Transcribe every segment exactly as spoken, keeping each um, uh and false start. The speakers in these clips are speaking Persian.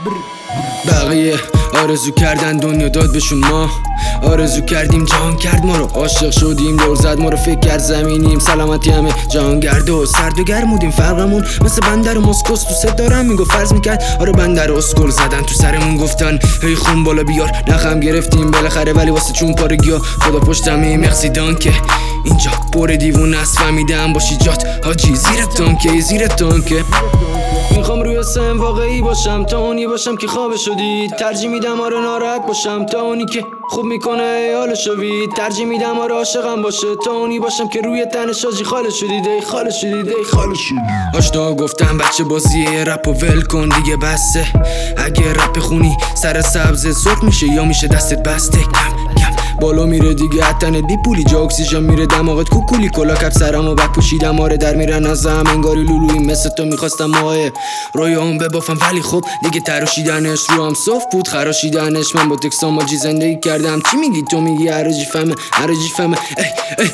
بقیه آرزو کردن دنیا داد بهشون، ما آرزو کردیم جهان کرد ما رو، عاشق شدیم دور زد ما رو، فکر کرد زمینیم سلامتی همه جهان گرد و سرد و گرمودیم فرقمون مثل بندر مسکوس تو ست دارم میگو فرض میکرد آره بندر اسکل زدن تو سرمون گفتن هی خون بالا بیار نخم گرفتیم بالاخره ولی واسه چون پارگیا خدا پشتمی مخسی دانکه اینجا بر دیوون است فهمیدم باشی جات حاجی زیر تانکه زیر تانکه میخوام روی سن واقعی باشم تا اونی باشم که خواب شدی، ترجیح میدم آره ناراحت باشم تا اونی که خوب میکنه حال شوی، ترجیح میدم آره عاشقم باشه تا اونی باشم که روی تنش حاجی خاله شدی دی خاله شدی دی خاله شدی. آشنا گفتم بچه بازیه رپ و ول کن دیگه بسته، اگه رپ خونی سر سبز سرخ میشه یا میشه دستت بسته، کم کم بالا میره دیگه حتنت بی پولی جا اکسیژن میره دماغت کوکولی کلا کپ سرم و بک پوشیدم آره در میرن ازم انگاری لولویی مثل تو میخواستم ماه رویام ببافم ولی خب دیگه تراشیدنش رو هم صف بود خراشیدنش. من با تکسام ماجی زندگی کردم چی میگی تو میگی عراجی فهمه عراجی فهمه ای ای ای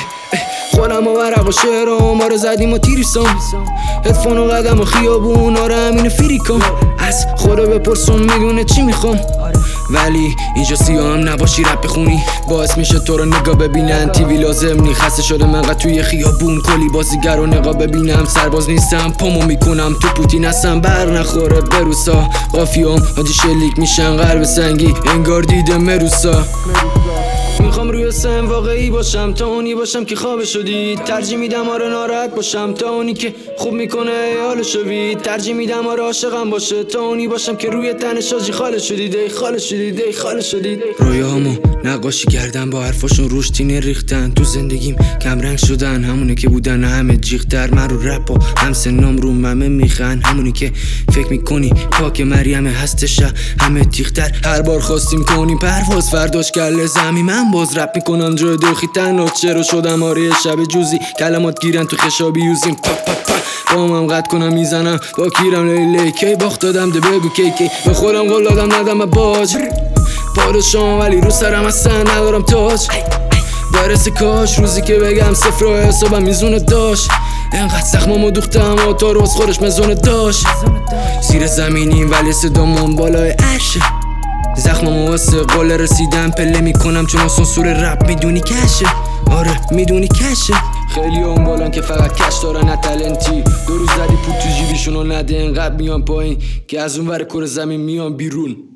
خودم و ورق و شعرام ما رو زدیم و تیریسام هدفون و قدم و خیابون آره همین فریکام از خدا بپرسون میدونه چی میخوام ولی اینجا سیاه هم نباشی رپ بخونی باعث میشه تو رو نگاه ببینن تیوی لازم نی خسته شده من قد توی خیابون کلی بازیگر رو نگاه ببینم سرباز نیستم پامو میکنم تو پوتین هستم بر نخوره بروسا قافیام حاجی شلیک میشن غرب سنگی انگار دیده مروسا. میخوام روی سن واقعی باشم تا اونی باشم که خواب شدی، ترجیح میدم آره ناراحت باشم تا اونی که خوب میکنه حال شوی، ترجیح میدم آره عاشقم باشه تا اونی باشم که روی تنش حاجی خاله شدی دی خاله شدی دی خاله شدی. رویامو نقاشی کردن با حرفاشون روش تینه ریختن تو زندگیم کم رنگ شدن همونه که بودن همه جیغ‌تر من رو رپ و هم سنام رو ممه میخن همونی که فکر میکنی پاک مریم هستش همه تیغ‌تر هر بار خواستیم کنیم پرواز فرداش کله زمین من باز رپ میکنم جای دخی تنها چرا شدم آره شب جوزی کلمات گیرن تو خشابی یوزیم پا پا پا بامم قد کنم میزنم با کیرم لیلی کی باخت دادم ده بگو کی کی به خودم قول دادم ندم باج پادشام ولی رو سرم اصلا ندارم تاج برسه کاش روزی که بگم صفر و حسابم میزونه داشت انقدر زخمامو دوختم و تا روز خودش مزونه داشت زیر زمینیم ولی صدامون بالای عرشه زخمامو واسه قول رسیدم پله میکنم چون سانسور رپ میدونی کشه آره میدونی کشه خیلی اون بالان که فقط کش دارن نه تلنتی دو روز زدی پول تو جیبیشون و نده انقدر میان پایین که از اون ور کره زمین میان بیرون.